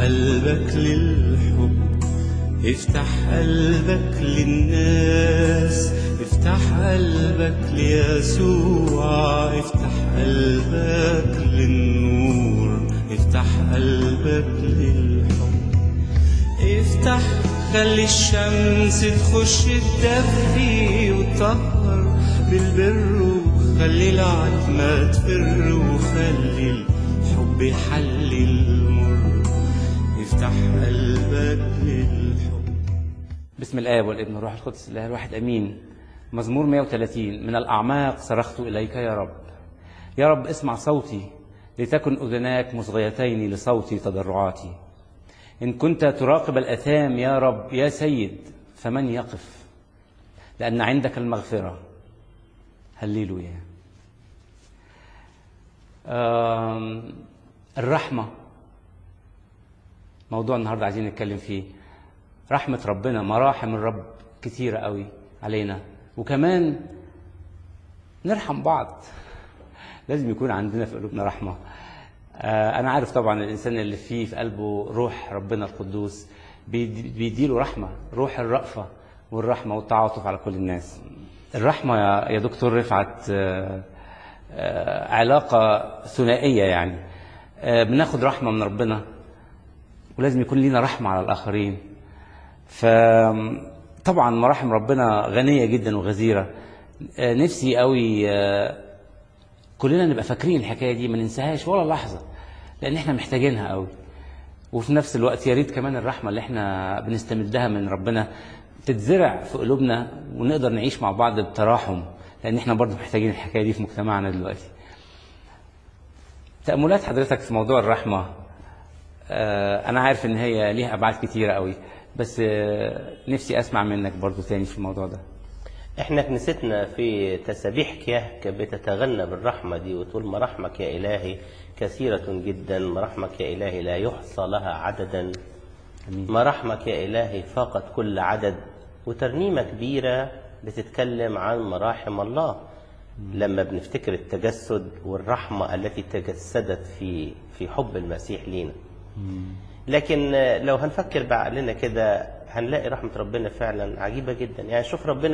قلبك للحب، افتح قلبك للناس، افتح قلبك ليسوع، افتح قلبك للنور، افتح قلبك للحب. افتح خلي الشمس تخش تدفي وتطهر بالبر، وخلي العتمة تفر، وخلي الحب يحل المر، افتح قلبك للحب. بسم الآب والابن والروح القدس الله الواحد امين. مزمور 130. من الاعماق صرخت اليك يا رب، يا رب اسمع صوتي، لتكن اذناك مصغيتين لصوتي تضرعاتي. إن كنت تراقب الأثام يا رب يا سيد، فمن يقف؟ لأن عندك المغفرة. هللويا. الرحمة موضوع النهاردة عايزين نتكلم فيه. رحمة ربنا، مراحم الرب كثيرة قوي علينا، وكمان نرحم بعض. لازم يكون عندنا في قلوبنا رحمة. أنا عارف طبعا الإنسان اللي فيه في قلبه روح ربنا القدوس بيديله رحمة، روح الرأفة والرحمة والتعاطف على كل الناس. الرحمة يا دكتور رفعت علاقة ثنائية، يعني بناخد رحمة من ربنا ولازم يكون لنا رحمة على الآخرين. فطبعا مراحم ربنا غنية جدا وغزيرة. نفسي قوي كلنا نبقى فاكرين الحكاية دي، ما ننساهاش ولا لحظة، لأن احنا محتاجينها قوي. وفي نفس الوقت يا ريت كمان الرحمة اللي احنا بنستمدها من ربنا تتزرع في قلوبنا، ونقدر نعيش مع بعض بتراحم، لأن احنا برضو محتاجين الحكاية دي في مجتمعنا دلوقتي. تأملات حضرتك في موضوع الرحمة، أنا عارف إن هي ليها أبعاد كتيرة قوي، بس نفسي أسمع منك برضو تاني في الموضوع ده. احنا كنيستنا في تسابيح كيهك بتتغنى بالرحمة دي وتقول: مراحمك يا إلهي كثيرة جدا، مراحمك يا إلهي لا يحصى لها عددا، مراحمك يا إلهي فاقت كل عدد. وترنيمة كبيرة بتتكلم عن مراحم الله لما بنفتكر التجسد والرحمة التي تجسدت في حب المسيح لينا. لكن لو هنفكر بعقلنا كده هنلاقي رحمة ربنا فعلا عجيبة جدا. يعني شوف ربنا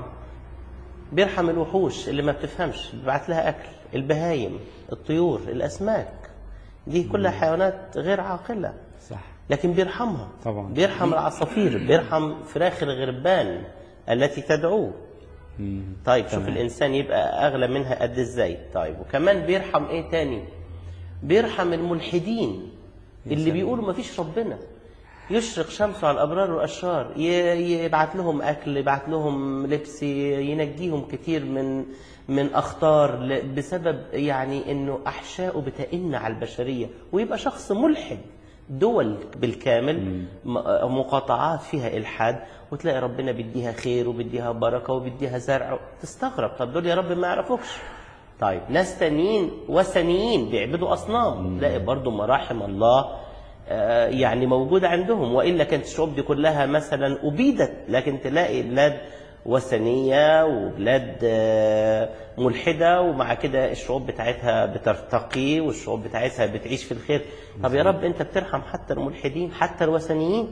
بيرحم الوحوش اللي ما بتفهمش، بيبعت لها أكل، البهايم، الطيور، الأسماك، دي كلها حيوانات غير عاقلة، صح، لكن بيرحمها طبعا. بيرحم العصافير، بيرحم فراخ الغربان التي تدعوه. طيب شوف الإنسان يبقى أغلى منها قد إزاي. طيب وكمان بيرحم إيه تاني؟ بيرحم الملحدين اللي بيقولوا ما فيش ربنا، يشرق شمسه على الأبرار والأشرار، يبعت لهم أكل، يبعت لهم لبس، ينجيهم كتير من أخطار بسبب يعني إنه أحشائه بتئن على البشرية، ويبقى شخص ملحد. دول بالكامل مقاطعات فيها إلحاد، وتلاقي ربنا بيديها خير وبيديها بركة وبيديها زرع. تستغرب، طب دول يا رب ما يعرفوكش. طيب ناس تانيين وثنيين بيعبدوا أصنام، تلاقي برضو مراحم الله يعني موجودة عندهم، وإلا كانت الشعوب دي كلها مثلا أبيدت. لكن تلاقي بلاد وثنية وبلاد ملحدة، ومع كده الشعوب بتاعتها بترتقي والشعوب بتاعتها بتعيش في الخير. طب يا رب أنت بترحم حتى الملحدين، حتى الوثنيين.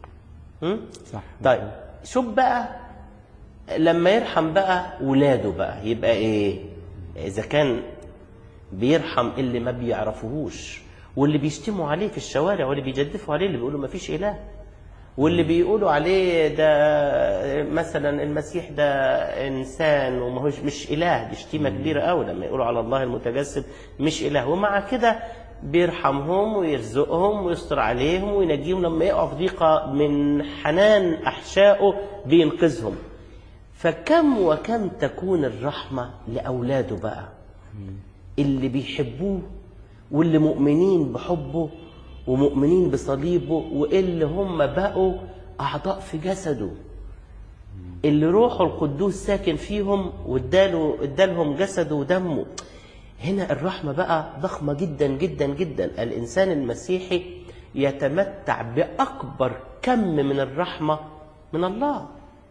صح. طيب شوف بقى لما يرحم بقى ولاده بقى يبقى إيه؟ إذا كان بيرحم اللي ما بيعرفوهوش، واللي بيشتموا عليه في الشوارع، واللي بيجدفوا عليه، اللي بيقولوا ما فيش إله، واللي بيقولوا عليه ده مثلا المسيح ده إنسان وما مش إله، دي شتيمة كبيرة قوي لما يقولوا على الله المتجسد مش إله. ومع كده بيرحمهم ويرزقهم ويستر عليهم وينجيهم، لما يقعوا في ضيقة من حنان أحشائه بينقذهم. فكم وكم تكون الرحمة لأولاده بقى اللي بيحبوه، واللي مؤمنين بحبه ومؤمنين بصليبه، واللي هم بقوا أعضاء في جسده، اللي روحه القدوس ساكن فيهم وادالهم جسده ودمه. هنا الرحمة بقى ضخمة جدا جدا جدا. الإنسان المسيحي يتمتع بأكبر كم من الرحمة من الله.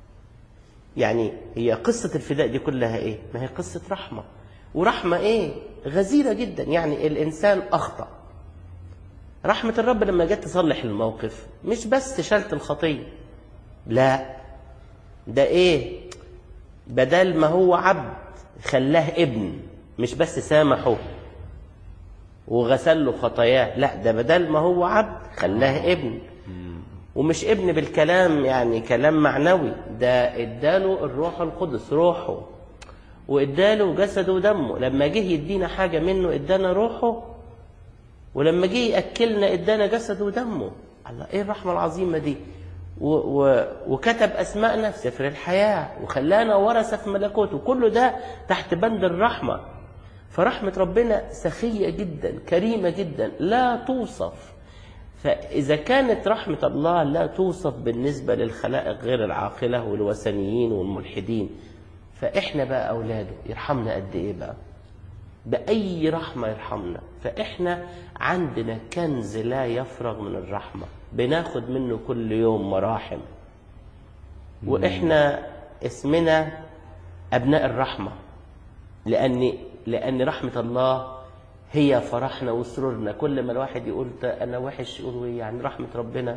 يعني هي قصة الفداء دي كلها إيه؟ ما هي قصة رحمة، ورحمة إيه؟ غزيرة جدا. يعني الإنسان أخطأ رحمة الرب لما جت تصلح الموقف مش بس شالت الخطية، لا، ده ايه، بدل ما هو عبد خلاه ابن، مش بس سامحه وغسل له خطاياه، لا، ده بدل ما هو عبد خلاه ابن. ومش ابن بالكلام يعني كلام معنوي، ده اداله الروح القدس روحه، واداله جسده ودمه. لما جه يدينا حاجة منه ادانا روحه، ولما جه يأكلنا ادانا جسده ودمه. الله، ايه الرحمة العظيمة دي! وكتب أسماءنا في سفر الحياة، وخلانا ورثة في ملكوته. كله ده تحت بند الرحمة. فرحمة ربنا سخية جدا، كريمة جدا، لا توصف. فإذا كانت رحمة الله لا توصف بالنسبة للخلائق غير العاقلة والوثنيين والملحدين، فإحنا بقى أولاده يرحمنا قد إيه بقى؟ بأي رحمة يرحمنا. فإحنا عندنا كنز لا يفرغ من الرحمة، بناخد منه كل يوم مراحم. وإحنا اسمنا أبناء الرحمة، لأن رحمة الله هي فرحنا وسرورنا. كل ما الواحد يقول أنا وحش، يقولوا يعني رحمة ربنا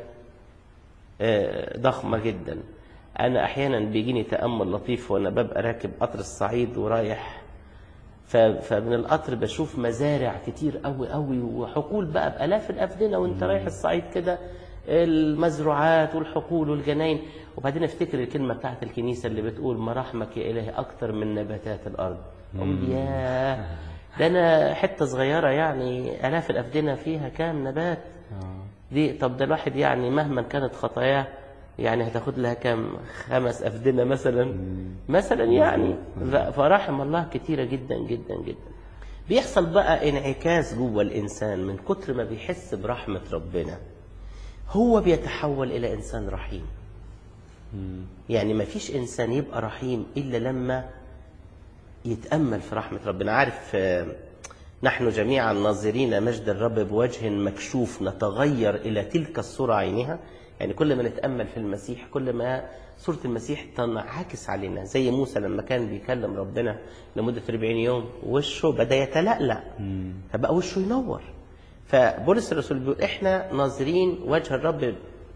ضخمة جدا. أنا أحيانا بيجيني تأمل لطيف وأنا ببقى راكب قطر الصعيد ورايح، فمن القطر بشوف مزارع كتير قوي قوي وحقول بقى بآلاف الأفدنة، وانت رايح الصعيد كده المزروعات والحقول والجناين. وبعدين افتكر الكلمة بتاعت الكنيسة اللي بتقول مراحمك يا إلهي أكتر من نباتات الأرض. أقول ياه، ده أنا حتة صغيرة يعني آلاف الأفدنة فيها كام نبات دي. طب ده الواحد يعني مهما كانت خطاياه يعني هتاخد لها كام 5 أفدنة مثلا يعني. فرحم الله كتيرة جدا جدا جدا. بيحصل بقى انعكاس جوه الإنسان من كتر ما بيحس برحمة ربنا، هو بيتحول إلى إنسان رحيم. يعني ما فيش إنسان يبقى رحيم إلا لما يتأمل في رحمة ربنا. عارف، نحن جميعا ناظرين مجد الرب بوجه مكشوف نتغير إلى تلك الصورة عينها. يعني كل ما نتأمل في المسيح كل ما صورة المسيح تنعكس علينا. زي موسى لما كان بيكلم ربنا لمدة 40 يوم وشه بدأ يتلألأ، فبقى وشه ينور. فبولس الرسول بيقول احنا ناظرين وجه الرب،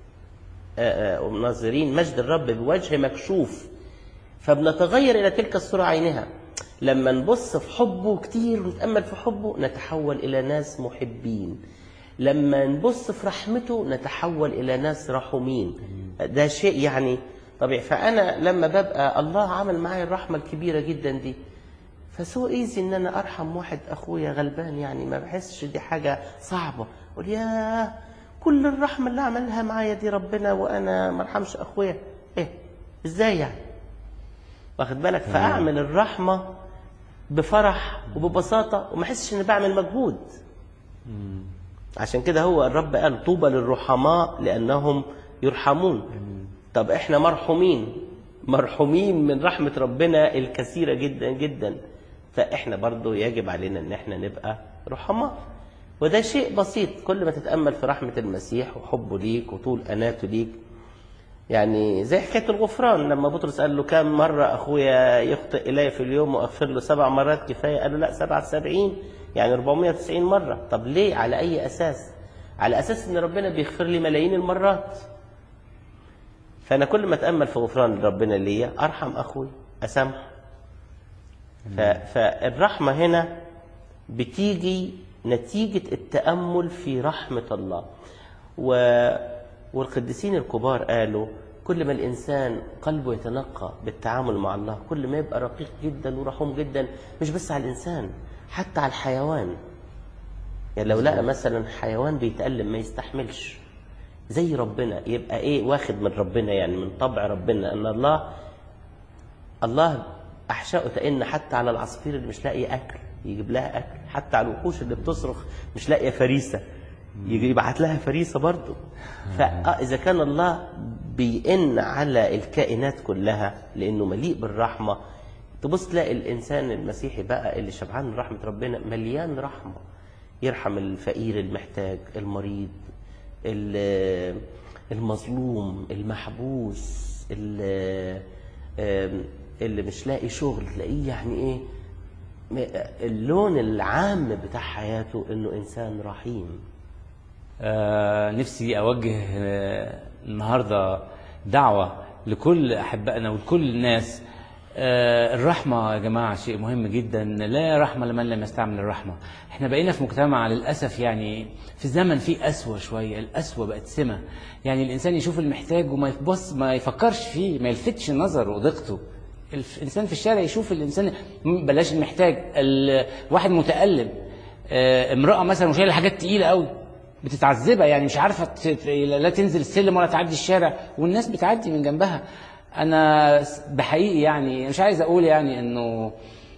ناظرين مجد الرب بوجه مكشوف فبنتغير إلى تلك الصورة عينها. لما نبص في حبه كتير ونتأمل في حبه نتحول إلى ناس محبين. لما نبص في رحمته نتحول إلى ناس رحومين. ده شيء يعني طبيعي. فأنا لما ببقى الله عمل معايا الرحمة الكبيرة جدا دي، فسو ايزي ان انا ارحم واحد اخويا غلبان، يعني ما بحسش دي حاجة صعبة. اقول يا كل الرحمة اللي عملها معايا دي ربنا وانا ما ارحمش اخويا، ايه ازاي يعني؟ واخد بالك؟ فاعمل الرحمة بفرح وببساطة وما احسش اني بعمل مجهود. عشان كده هو الرب قال طوبى للرحماء لانهم يرحمون. طب احنا مرحومين من رحمة ربنا الكثيرة جدا جدا. فاحنا برضو يجب علينا ان احنا نبقى رحماء. وده شيء بسيط، كل ما تتأمل في رحمة المسيح وحبه ليك وطول أناته ليك. يعني زي حكاية الغفران، لما بطرس قال له كم مرة أخويا يخطئ إلي في اليوم وأغفر له 7 مرات كفاية؟ قال له لا 77 يعني 490 مرة. طب ليه؟ على أي أساس؟ على أساس أن ربنا بيغفر لي ملايين المرات. فأنا كل ما أتأمل في غفران ربنا ليا أرحم أخوي، أسامح. فالرحمة هنا بتيجي نتيجة التأمل في رحمة الله. والقديسين الكبار قالوا كل ما الإنسان قلبه يتنقى بالتعامل مع الله كل ما يبقى رقيق جدا ورحوم جدا، مش بس على الإنسان، حتى على الحيوان. يعني لو لقى مثلا حيوان بيتألم ما يستحملش زي ربنا، يبقى ايه؟ واخد من ربنا، يعني من طبع ربنا ان الله احشائه تئن حتى على العصافير اللي مش لاقيه اكل يجيب لها اكل، حتى على الوحوش اللي بتصرخ مش لاقيه فريسه يبعت لها فريسه برضه. فاذا كان الله بيئن على الكائنات كلها لانه مليء بالرحمه، تبص تلاقي الانسان المسيحي بقى اللي شبعان من رحمه ربنا مليان رحمه، يرحم الفقير المحتاج المريض المظلوم المحبوس اللي مش لاقي شغل، تلاقيه يعني ايه اللون العام بتاع حياته انه انسان رحيم. نفسي أوجه النهاردة دعوة لكل أحبائنا ولكل الناس. الرحمة يا جماعة شيء مهم جدا، لا رحمة لمن لم يستعمل الرحمة. احنا بقينا في مجتمع للأسف يعني في زمن فيه قسوة شوية، القسوة بقت سمة، يعني الإنسان يشوف المحتاج وما يبص ما يفكرش فيه، ما يلفتش نظره وضيقته. الإنسان في الشارع يشوف الإنسان، بلاش المحتاج، واحد متألم، امرأة مثلا وشايلة حاجات تقيلة قوي بتتعذبها، يعني مش عارفة لا تنزل السلم ولا تعدي الشارع والناس بتعدي من جنبها. انا بحقيقي يعني مش عايز اقول يعني انه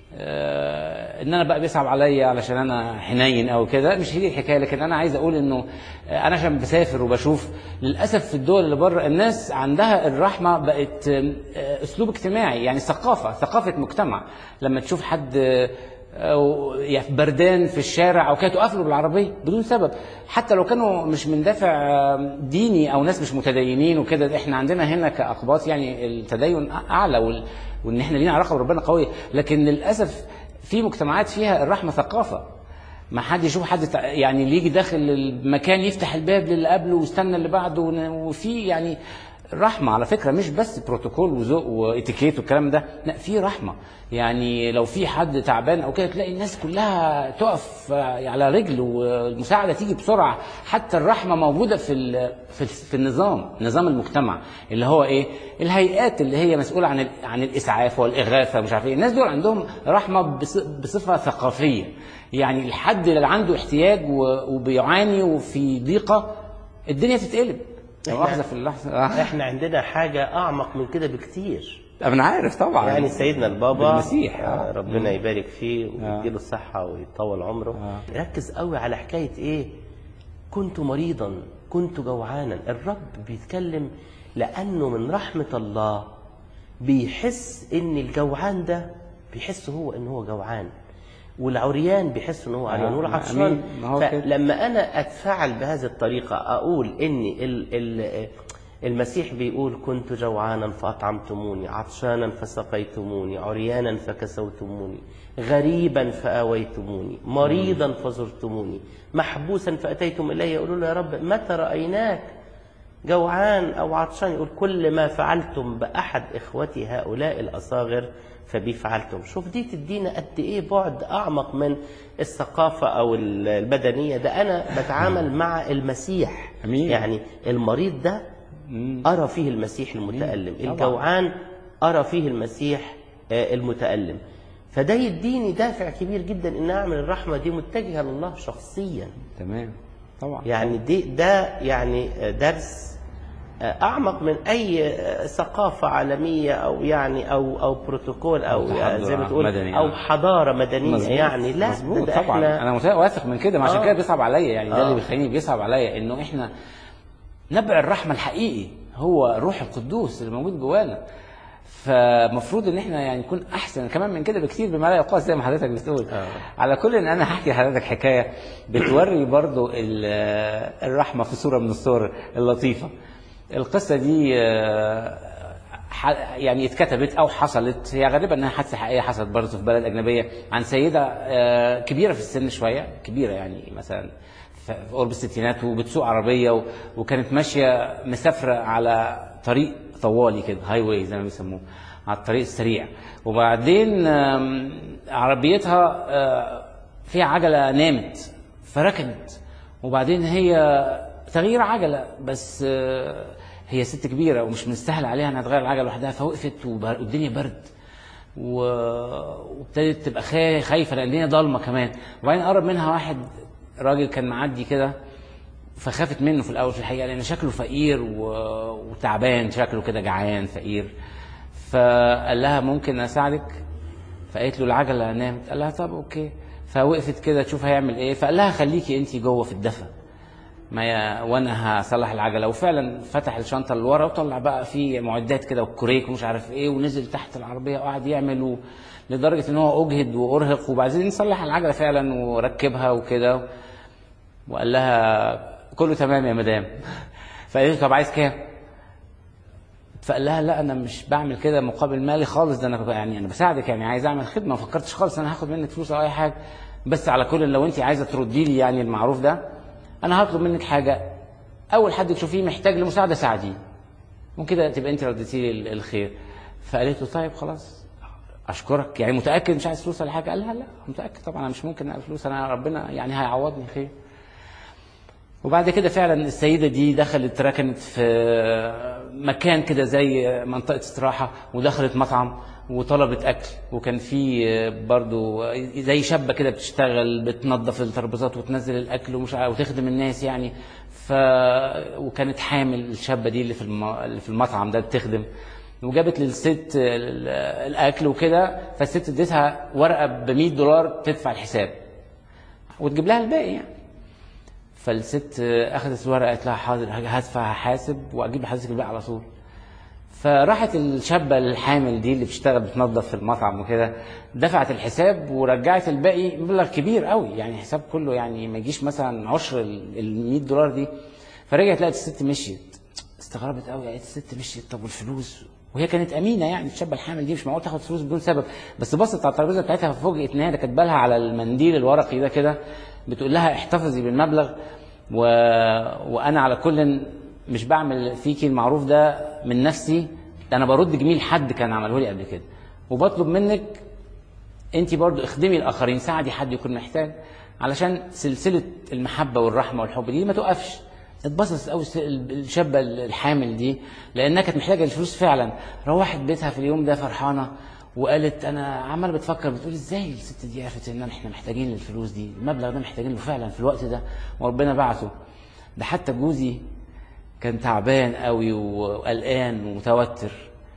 ان انا بقى بيصعب عليا علشان انا حنين او كده، مش هي الحكايه، لكن انا عايز اقول انه انا عشان بسافر وبشوف للاسف في الدول اللي بره الناس عندها الرحمه بقت اسلوب اجتماعي، يعني ثقافه مجتمع. لما تشوف حد أو بردان في الشارع او كده تقف له بالعربيه بدون سبب، حتى لو كانوا مش من دافع ديني او ناس مش متدينين وكده. احنا عندنا هنا كاقباط يعني التدين اعلى وان احنا لينا علاقه بربنا قويه، لكن للاسف في مجتمعات فيها الرحمه ثقافه. ما حد يشوف حد يعني اللي يجي داخل المكان يفتح الباب للي قبله ويستنى اللي بعده، وفي يعني رحمة على فكرة، مش بس بروتوكول وذوق واتيكيت والكلام ده، لا في رحمة. يعني لو في حد تعبان او كده تلاقي الناس كلها تقف على رجل والمساعدة تيجي بسرعة. حتى الرحمة موجودة في نظام المجتمع اللي هو ايه، الهيئات اللي هي مسؤولة عن الاسعاف والاغاثة مش عارف ايه. الناس دول عندهم رحمة بصفة ثقافية، يعني الحد اللي عنده احتياج وبيعاني وفي ضيقة الدنيا تتقلب في اللحظة. احنا عندنا حاجة اعمق من كده بكتير. انا عارف طبعا، يعني سيدنا البابا المسيح ربنا يبارك فيه ويديله الصحة ويطول عمره ركز قوي على حكاية ايه، كنت مريضا كنت جوعانا. الرب بيتكلم لانه من رحمة الله بيحس ان الجوعان ده بيحس هو ان هو جوعان، والعريان بيحس ان هو عريان، والعطشان. فلما انا اتفاعل بهذه الطريقه اقول ان المسيح بيقول كنت جوعانا فاطعمتموني، عطشانا فسقيتموني، عريانا فكسوتموني، غريبا فاويتموني، مريضا فزرتموني، محبوسا فاتيتم الي. يقولوا له يا رب متى رايناك جوعان او عطشان؟ يقول كل ما فعلتم باحد اخوتي هؤلاء الاصاغر فبي فعلتم. شوف دي تدينا قد ايه بعد اعمق من الثقافه او البدنيه. ده انا بتعامل مع المسيح. أمين. يعني المريض ده ارى فيه المسيح المتالم، الجوعان ارى فيه المسيح المتالم. فده يديني دافع كبير جدا ان اعمل الرحمه دي متجهه لله شخصيا. تمام طبعا. يعني ده يعني درس اعمق من اي ثقافه عالميه او يعني او بروتوكول او زي ما تقول او حضاره مدنيه. مزبوط. يعني لا مزبوط طبعا. انا واثق من كده، عشان كده بيصعب عليا، يعني ده اللي بيخليني بيصعب عليا انه احنا نبع الرحمه الحقيقي هو الروح القدوس اللي موجود جوانا. فمفروض ان احنا يعني نكون احسن كمان من كده بكتير بما لا يقاس زي ما حضرتك بتقول. على كل ان انا هحكي لحضرتك حكايه بتوري برضو الرحمه في صوره من الصور اللطيفه. القصة دي يعني اتكتبت أو حصلت، هي غالبا أنها حادثة حقيقية حصلت برضه في بلد أجنبية، عن سيدة كبيرة في السن شوية، كبيرة يعني مثلا في قرب الستينات، وبتسوق عربية وكانت ماشية مسافرة على طريق طوالي كده، هاي واي زي ما بيسموه، على الطريق السريع. وبعدين عربيتها فيها عجلة نامت فركنت، وبعدين هي تغيير عجلة بس هي ست كبيرة ومش مستاهل عليها انها تغير العجلة لوحدها، فوقفت والدنيا برد وابتدت تبقى خايفة لان الدنيا ضلمة كمان. وبعدين قرب منها واحد راجل كان معدي كده، فخافت منه في الاول في الحقيقة لان شكله فقير وتعبان، شكله كده جعان فقير. فقال لها ممكن اساعدك؟ فقالت له العجلة نامت. قال لها طب اوكي. فوقفت كده تشوف هيعمل ايه، فقال لها خليكي انتي جوه في الدفا وانا هصلح العجله. وفعلا فتح الشنطه اللي ورا وطلع بقى فيه معدات كده والكوريك ومش عارف ايه، ونزل تحت العربيه وقعد يعمل لدرجه ان هو اجهد وارهق. وبعدين صلح العجله فعلا وركبها وكده، وقال لها كله تمام يا مدام. فقالت له طب عايز كام؟ فقال لها لا انا مش بعمل كده مقابل مالي خالص، ده انا يعني انا بساعدك، يعني عايز اعمل خدمه، ما فكرتش خالص انا هاخد منك فلوس او اي حاجه، بس على كل لو انت عايزه تردي لي يعني المعروف ده انا هطلب منك حاجه، اول حد تشوفيه محتاج لمساعده ساعديه، وكده تبقى انت رديتي لي الخير. فقالت له طيب خلاص اشكرك، يعني متاكد مش عايز فلوس ولا حاجه؟ قال لها لا متاكد طبعا، انا مش ممكن اقل فلوس، انا ربنا يعني هيعوضني خير. وبعد كده فعلا السيده دي دخلت ركنت في مكان كده زي منطقه استراحه، ودخلت مطعم وطلبت اكل، وكان في برضو زي شابه كده بتشتغل بتنظف الترابيزات وتنزل الاكل ومش وتخدم الناس يعني. وكانت حامل الشابه دي اللي في المطعم ده بتخدم، وجابت للست الاكل وكده. فالست اديتها ورقه ب $100 تدفع الحساب وتجيب لها الباقي يعني. فالست اخذت الورقه قالت لها حاضر هدفع هحاسب واجيب لحضرتك الباقي على طول. فراحت الشابه الحامل دي اللي بتشتغل بتنظف في المطعم وكده، دفعت الحساب ورجعت الباقي، مبلغ كبير قوي يعني، حساب كله يعني ما يجيش مثلا عشر $100 دي. فرجعت لقت الست مشيت، استغربت قوي، لقيت الست مشيت، طب والفلوس؟ وهي كانت امينه يعني، الشابه الحامل دي مش معقول تاخد فلوس بدون سبب. بس بصت على الترابيزه بتاعتها ففوجئت ان هي كاتبه لها على المنديل الورقي ده كده، بتقول لها احتفظي بالمبلغ، وانا على كل مش بعمل فيكي المعروف ده من نفسي، انا برد جميل حد كان عمله لي قبل كده، وبطلب منك انت برضو اخدمي الاخرين، ساعدي حد يكون محتاج، علشان سلسله المحبه والرحمه والحب دي ما توقفش. اتبسطت قوي الشابه الحامل دي لانها كانت محتاجه الفلوس فعلا. روحت بيتها في اليوم ده فرحانه، وقالت انا عماله بتفكر بتقول ازاي الست دي عرفت ان احنا محتاجين للفلوس دي، المبلغ ده محتاجين له فعلا في الوقت ده وربنا بعته. ده حتى جوزي كان تعبان قوي وقلقان ومتوتر.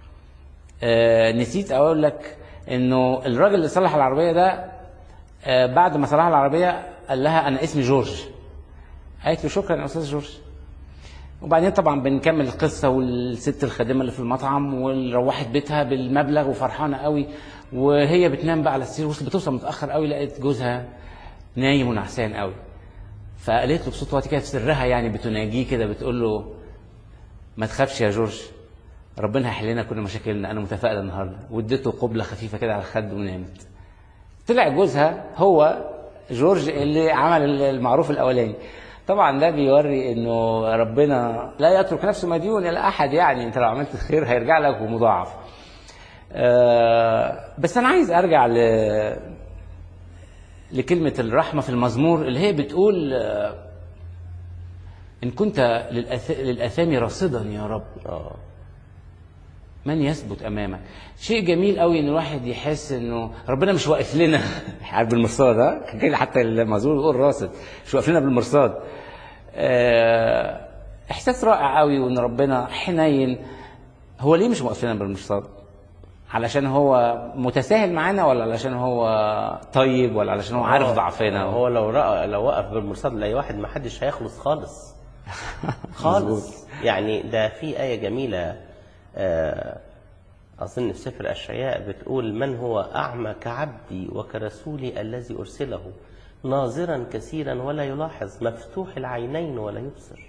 نسيت اقول لك انه الراجل اللي صلح العربيه ده بعد ما صلح العربيه قال لها انا اسمي جورج. قالت له شكرا يا استاذ جورج. وبعدين طبعا بنكمل القصه، والست الخادمه اللي في المطعم وروحت بيتها بالمبلغ وفرحانه قوي، وهي بتنام بقى على السرير، بتوصل متاخر قوي لقيت جوزها نايم ونعسان قوي. فقالت له بصوت واطي كده في سرها يعني بتناجيه كده، بتقول له ما تخافش يا جورج، ربنا هيحل لنا كل مشاكلنا، انا متفائله النهارده. واديته قبله خفيفه كده على الخد ونامت. طلع جوزها هو جورج اللي عمل المعروف الاولاني. طبعا ده بيوري انه ربنا لا يترك نفسه مديون الى احد، يعني انت لو عملت خير هيرجع لك ومضاعف. بس انا عايز ارجع لكلمه الرحمه في المزمور اللي هي بتقول ان كنت للاثام رصدا يا رب من يثبت امامك. شيء جميل قوي ان الواحد يحس انه ربنا مش واقف لنا بالمرصاد، كده حتى المزمور يقول راصد، مش واقف لنا بالمرصاد. احساس رائع قوي، وان ربنا حنين. هو ليه مش واقف لنا بالمرصاد؟ علشان هو متساهل معانا، ولا علشان هو طيب، ولا علشان هو عارف ضعفنا؟ هو لو وقف بالمرصاد لاي واحد ما حدش هيخلص خالص خالص. يعني ده في آية جميلة أظن في سفر أشعياء بتقول من هو أعمى كعبدي وكرسولي الذي أرسله، ناظرا كثيرا ولا يلاحظ، مفتوح العينين ولا يبصر.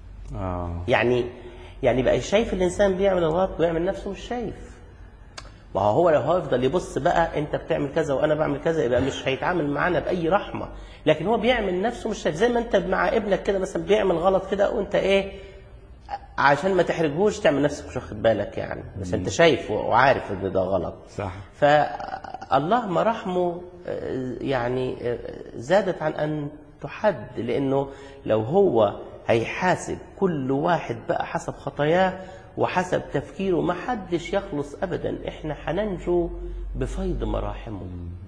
يعني بقى شايف الإنسان بيعمل الغلط ويعمل نفسه مش شايف. وهو لو هيفضل يبص بقى أنت بتعمل كذا وأنا بعمل كذا، يبقى مش هيتعامل معانا بأي رحمة. لكن هو بيعمل نفسه مش شايف، زي ما أنت مع ابنك كده مثلا بيعمل غلط كده وأنت إيه عشان ما تحرجوش تعمل نفسك مش واخد بالك يعني، بس انت شايف وعارف ان ده غلط. صح. فالله مراحمه يعني زادت عن ان تحد، لانه لو هو هيحاسب كل واحد بقى حسب خطاياه وحسب تفكيره ما حدش يخلص ابدا. احنا هننجو بفيض مراحمه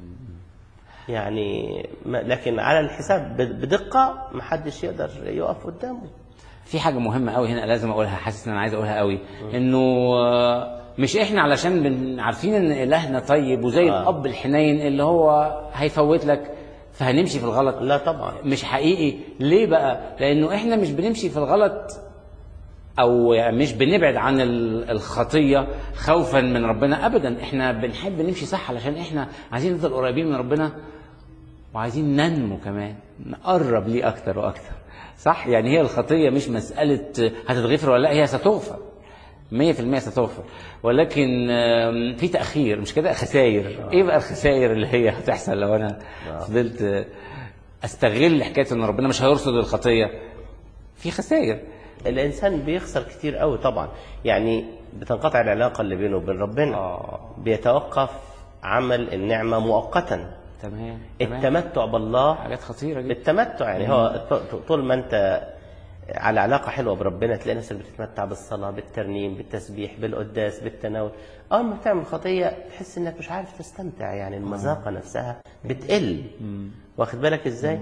يعني، لكن على الحساب بدقة ما حدش يقدر يقف قدامه. في حاجة مهمة قوي هنا لازم أقولها، حاسس إن أنا عايز أقولها قوي، إنه مش إحنا علشان عارفين إن إلهنا طيب وزي الأب الحنين اللي هو هيفوت لك فهنمشي في الغلط. لا طبعا مش حقيقي. ليه بقى؟ لأنه إحنا مش بنمشي في الغلط أو يعني مش بنبعد عن الخطية خوفا من ربنا أبدا. إحنا بنحب نمشي صح علشان إحنا عايزين نفضل قريبين من ربنا، وعايزين ننمو كمان، نقرب ليه أكتر وأكتر. صح؟ يعني هي الخطية مش مسألة هتتغفر ولا لا، هي ستغفر 100% ستغفر، ولكن في تأخير، مش كده؟ خسائر. ايه بقى الخسائر اللي هي هتحصل لو انا فضلت استغل حكايه ان ربنا مش هيرصد الخطيه، في خسائر. الانسان بيخسر كتير قوي طبعا، يعني بتنقطع العلاقه اللي بينه وبين ربنا. بيتوقف عمل النعمه مؤقتا. تمام. التمتع بالله حاجات خطيره جدا. التمتع يعني هو طول ما انت على علاقه حلوه بربنا تلاقي نفسك بتتمتع بالصلاه، بالترنيم، بالتسبيح، بالقداس، بالتناول. اول ما بتعمل خطيه تحس انك مش عارف تستمتع، يعني المذاقه نفسها بتقل. واخد بالك ازاي؟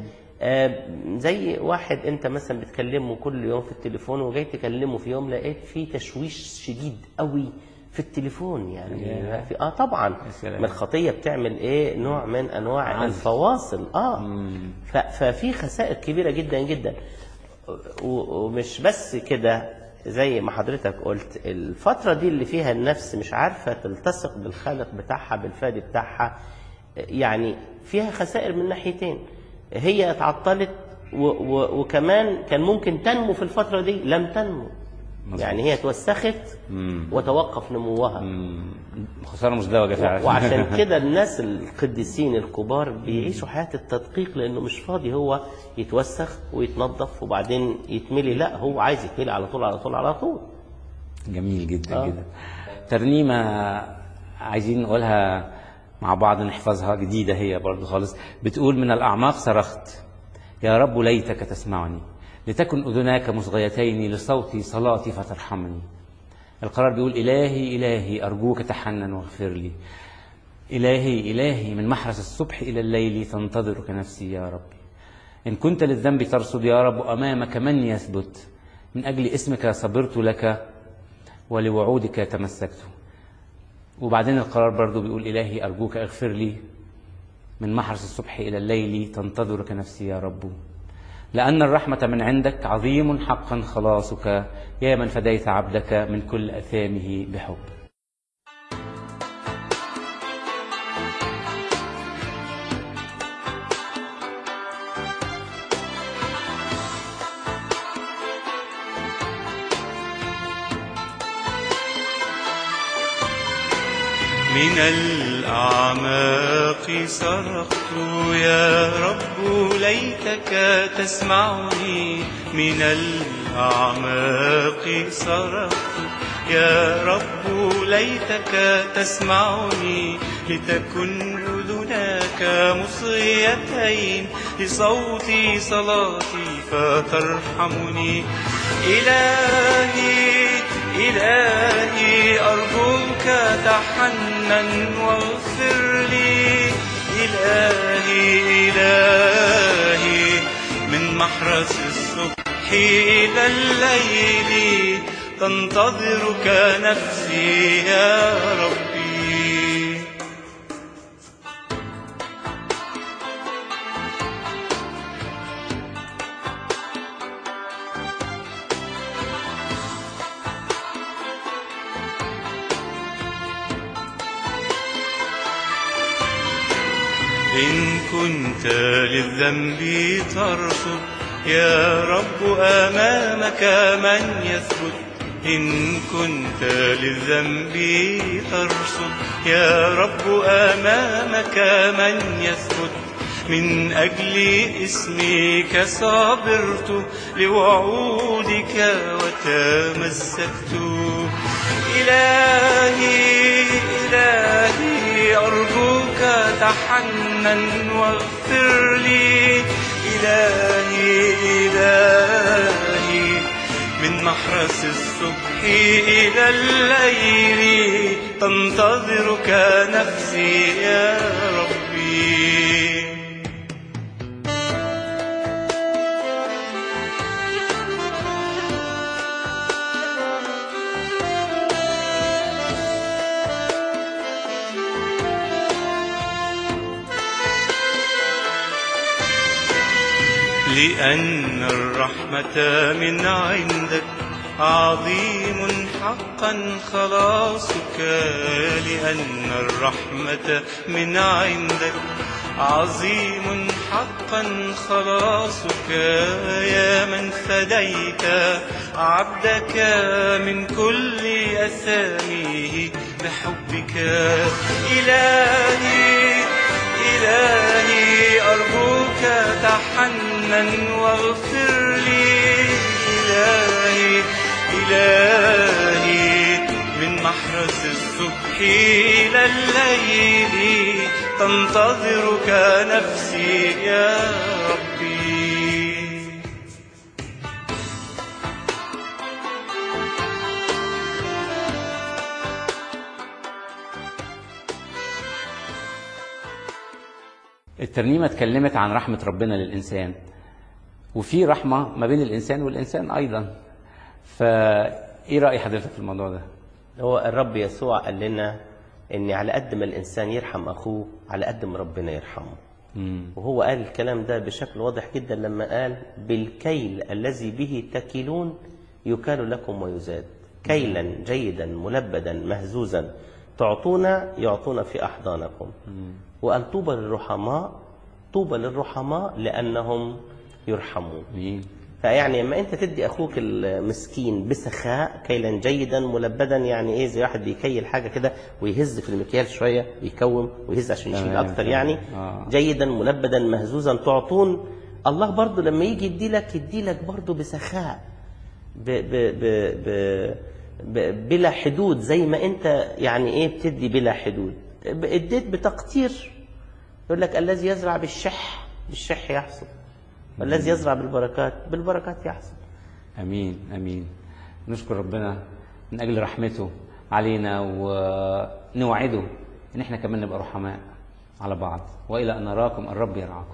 زي واحد انت مثلا بتكلمه كل يوم في التليفون، وجاي تكلمه في يوم لقيت فيه تشويش شديد قوي في التليفون، يعني في طبعا من الخطيه بتعمل ايه؟ نوع من انواع الفواصل. ففي خسائر كبيره جدا جدا. ومش بس كده، زي ما حضرتك قلت، الفتره دي اللي فيها النفس مش عارفه تلتصق بالخالق بتاعها، بالفادي بتاعها، يعني فيها خسائر من ناحيتين. هي اتعطلت وكمان كان ممكن تنمو في الفترة دي، لم تنمو. يعني هي توسخت وتوقف نموها. خسارة مزدوجة فعلا. وعشان كده الناس القديسين الكبار بيعيشوا حياة التدقيق، لأنه مش فاضي هو يتوسخ ويتنظف وبعدين يتملي، لا هو عايز يتملي على طول على طول على طول. جميل جدا جدا. ترنيمة عايزين نقولها مع بعض، نحفظها، جديدة هي برضو خالص. بتقول: من الأعماق صرخت يا رب ليتك تسمعني، لتكن أذناك مصغيتين لصوتي صلاتي فترحمني. القرار بيقول: إلهي إلهي أرجوك تحنن واغفر لي. إلهي إلهي من محرس الصبح إلى الليل تنتظرك نفسي يا ربي. إن كنت للذنب ترصد يا رب، أمامك من يثبت؟ من أجل اسمك صبرت لك ولوعودك تمسكت. وبعدين القرار برضو بيقول: إلهي أرجوك اغفر لي، من محرس الصبح إلى الليل تنتظرك نفسي يا رب. لأن الرحمة من عندك، عظيم حقا خلاصك، يا من فديت عبدك من كل أثامه بحب. من الأعماق صرخت يا رب ليتك تسمعني. من الأعماق صرخت يا رب ليتك تسمعني، لتكن أذناك مصغيتين لصوتي صلاتي فترحمني. إلهي إلهي أرجوك تحنن واغفر لي. إلهي إلهي من محرس الصبح إلى الليل تنتظرك نفسي يا ربي. إن كنت للذنب ترصد يا رب، أمامك من يثبت؟ إن كنت للذنب ترصد يا رب، أمامك من يثبت؟ من أجل اسمك صبرت لوعودك وتمسكت. إلهي إلهي أرجوك تحنن واغفر لي. إلهي إلهي من محرس الصبح إلى الليل تنتظرك نفسي يا ربي. لأن الرحمة من عندك، عظيم حقا خلاصك. لأن الرحمة من عندك، عظيم حقا خلاصك. يا من فديت عبدك من كل أثامه بحبك. إلهي إلهي أرجوك تحنن حنان واغفر لي إلهي إلهي من محرس الصبح إلى الليل تنتظرك نفسي يا ربي. الترنيمة اتكلمت عن رحمة ربنا للإنسان، وفي رحمة ما بين الإنسان والإنسان أيضا. فإيه رأي حضرتك في الموضوع ده؟ هو الرب يسوع قال لنا إن على قد ما الإنسان يرحم أخوه على قد ما ربنا يرحمه. وهو قال الكلام ده بشكل واضح جدا لما قال بالكيل الذي به تكيلون يكال لكم ويزاد، كيلا جيدا ملبدا مهزوزا تعطون يعطون في أحضانكم. وقال طوبى للرحماء، طوبى للرحماء لأنهم يرحمون. فيعني لما انت تدي اخوك المسكين بسخاء كيلا جيدا ملبدا، يعني ايه؟ زي واحد بيكيل حاجه كده ويهز في المكيال شويه ويكوم ويهز عشان يشيل اكتر، يعني جيدا ملبدا مهزوزا تعطون. الله برضو لما يجي يديلك برضو بسخاء بلا حدود، زي ما انت يعني ايه بتدي بلا حدود. اديت بتقدير، يقول لك الذي يزرع بالشح يحصد، والذي يزرع بالبركات يحصد. امين امين. نشكر ربنا من اجل رحمته علينا، ونوعده ان احنا كمان نبقى رحماء على بعض. والى ان نراكم الرب يرعاكم.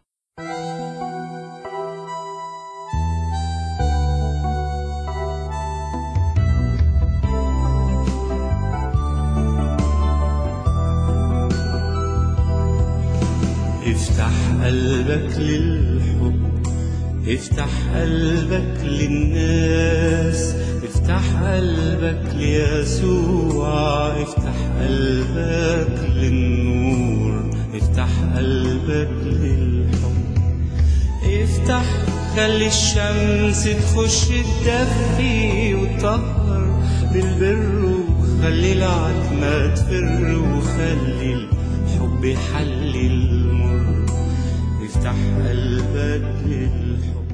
افتح قلبك للحب، افتح قلبك للناس، افتح قلبك ليسوع، افتح قلبك للنور، افتح قلبك للحب. افتح خلي الشمس تخش تدفي وتطهر بالبر، وخلي العتمة تفر، وخلي الحب يحلي المر. افتح قلبك للحب.